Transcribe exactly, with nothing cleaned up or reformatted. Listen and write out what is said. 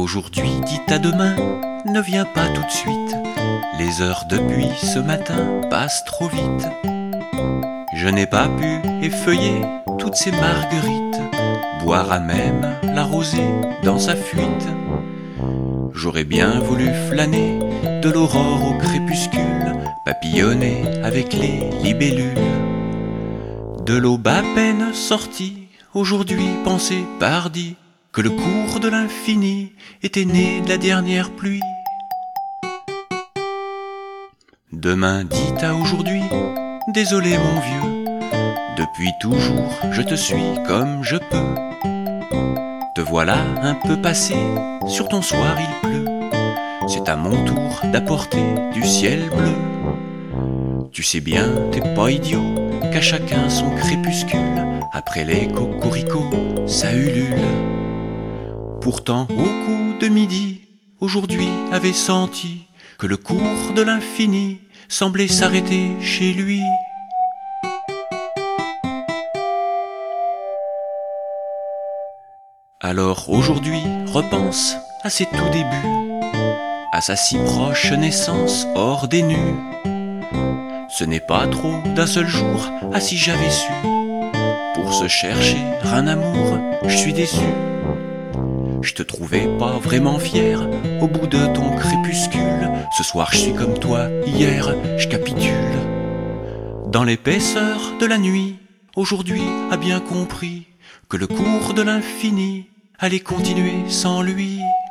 Aujourd'hui dit à demain, ne viens pas tout de suite. Les heures depuis ce matin passent trop vite. Je n'ai pas pu effeuiller toutes ces marguerites, boire à même la rosée dans sa fuite. J'aurais bien voulu flâner de l'aurore au crépuscule, papillonner avec les libellules. De l'aube à peine sortie, aujourd'hui pensée pardi, que le cours de l'infini était né de la dernière pluie. Demain dit à aujourd'hui, désolé mon vieux, depuis toujours je te suis comme je peux. Te voilà un peu passé, sur ton soir il pleut, c'est à mon tour d'apporter du ciel bleu. Tu sais bien, t'es pas idiot, qu'à chacun son crépuscule, après les cocoricots, ça ulule. Pourtant, au coup de midi, aujourd'hui avait senti que le cours de l'infini semblait s'arrêter chez lui. Alors aujourd'hui, repense à ses tout débuts, à sa si proche naissance hors des nues. Ce n'est pas trop d'un seul jour, ah si j'avais su, pour se chercher un amour, je suis déçu. Je te trouvais pas vraiment fier au bout de ton crépuscule. Ce soir je suis comme toi, hier je capitule. Dans l'épaisseur de la nuit, aujourd'hui a bien compris que le cours de l'infini allait continuer sans lui.